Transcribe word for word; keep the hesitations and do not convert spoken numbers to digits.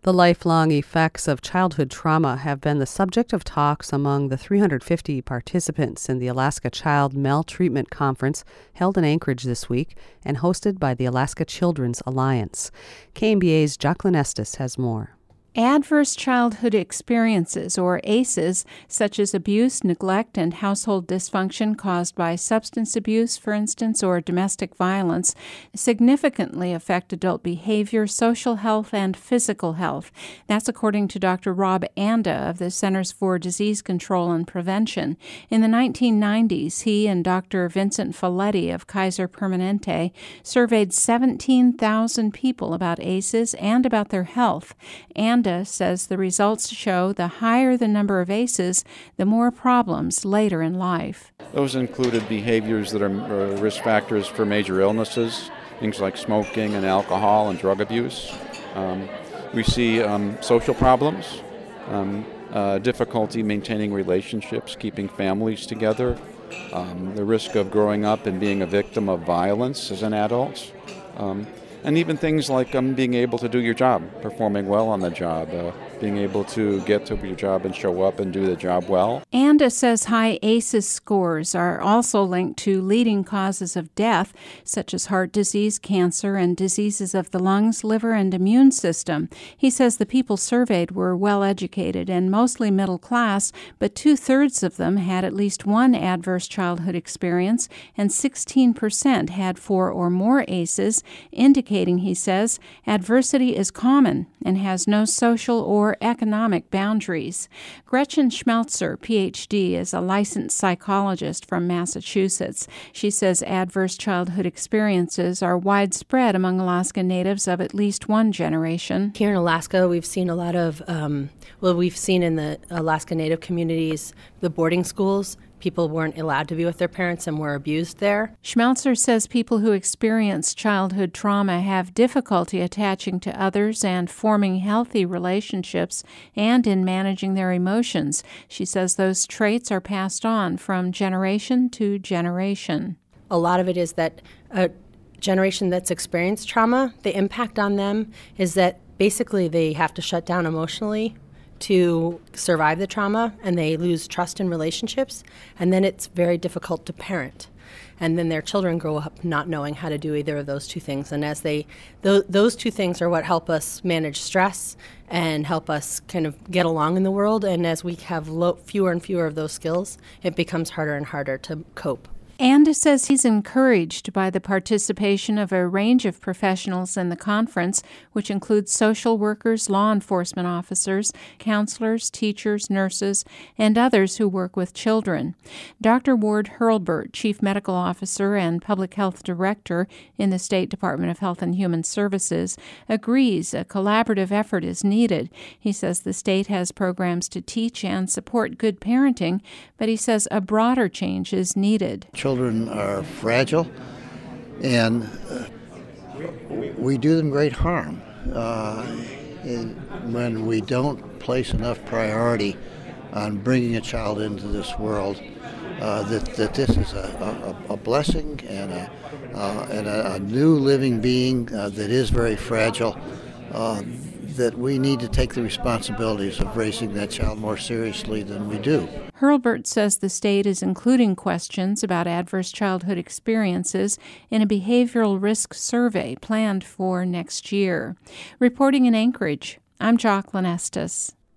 The lifelong effects of childhood trauma have been the subject of talks among the three hundred fifty participants in the Alaska Child Maltreatment Conference held in Anchorage this week and hosted by the Alaska Children's Alliance. K M B A's Jacqueline Estes has more. Adverse childhood experiences, or A C Es, such as abuse, neglect, and household dysfunction caused by substance abuse, for instance, or domestic violence, significantly affect adult behavior, social health, and physical health. That's according to Doctor Rob Anda of the Centers for Disease Control and Prevention. In the nineteen nineties, he and Doctor Vincent Folletti of Kaiser Permanente surveyed seventeen thousand people about A C Es and about their health. Anda says the results show the higher the number of A C Es, the more problems later in life. Those included behaviors that are risk factors for major illnesses, things like smoking and alcohol and drug abuse. Um, we see um, social problems, um, uh, difficulty maintaining relationships, keeping families together, um, the risk of growing up and being a victim of violence as an adult. Um, And even things like um, being able to do your job, performing well on the job, uh, being able to get to your job and show up and do the job well. Anda says high A C Es scores are also linked to leading causes of death, such as heart disease, cancer, and diseases of the lungs, liver, and immune system. He says the people surveyed were well-educated and mostly middle class, but two-thirds of them had at least one adverse childhood experience, and sixteen percent had four or more A C Es, indicating, he says, adversity is common and has no social or economic boundaries. Gretchen Schmelzer, P H D, is a licensed psychologist from Massachusetts. She says adverse childhood experiences are widespread among Alaska Natives of at least one generation. Here in Alaska, we've seen a lot of, um, well, we've seen in the Alaska Native communities, the boarding schools. People weren't allowed to be with their parents and were abused there. Schmelzer says people who experience childhood trauma have difficulty attaching to others and forming healthy relationships and in managing their emotions. She says those traits are passed on from generation to generation. A lot of it is that a generation that's experienced trauma, the impact on them is that basically they have to shut down emotionally to survive the trauma, and they lose trust in relationships, and then it's very difficult to parent. And then their children grow up not knowing how to do either of those two things. And as they, th- those two things are what help us manage stress and help us kind of get along in the world. And as we have lo- fewer and fewer of those skills, it becomes harder and harder to cope. Anda says he's encouraged by the participation of a range of professionals in the conference, which includes social workers, law enforcement officers, counselors, teachers, nurses, and others who work with children. Doctor Ward Hurlburt, Chief Medical Officer and Public Health Director in the State Department of Health and Human Services, agrees a collaborative effort is needed. He says the state has programs to teach and support good parenting, but he says a broader change is needed. Children are fragile, and uh, we do them great harm uh, in, when we don't place enough priority on bringing a child into this world. Uh, that, that this is a, a, a blessing and a, uh, and a, a new living being uh, that is very fragile. Uh, that we need to take the responsibilities of raising that child more seriously than we do. Hurlburt says the state is including questions about adverse childhood experiences in a behavioral risk survey planned for next year. Reporting in Anchorage, I'm Jacqueline Estes.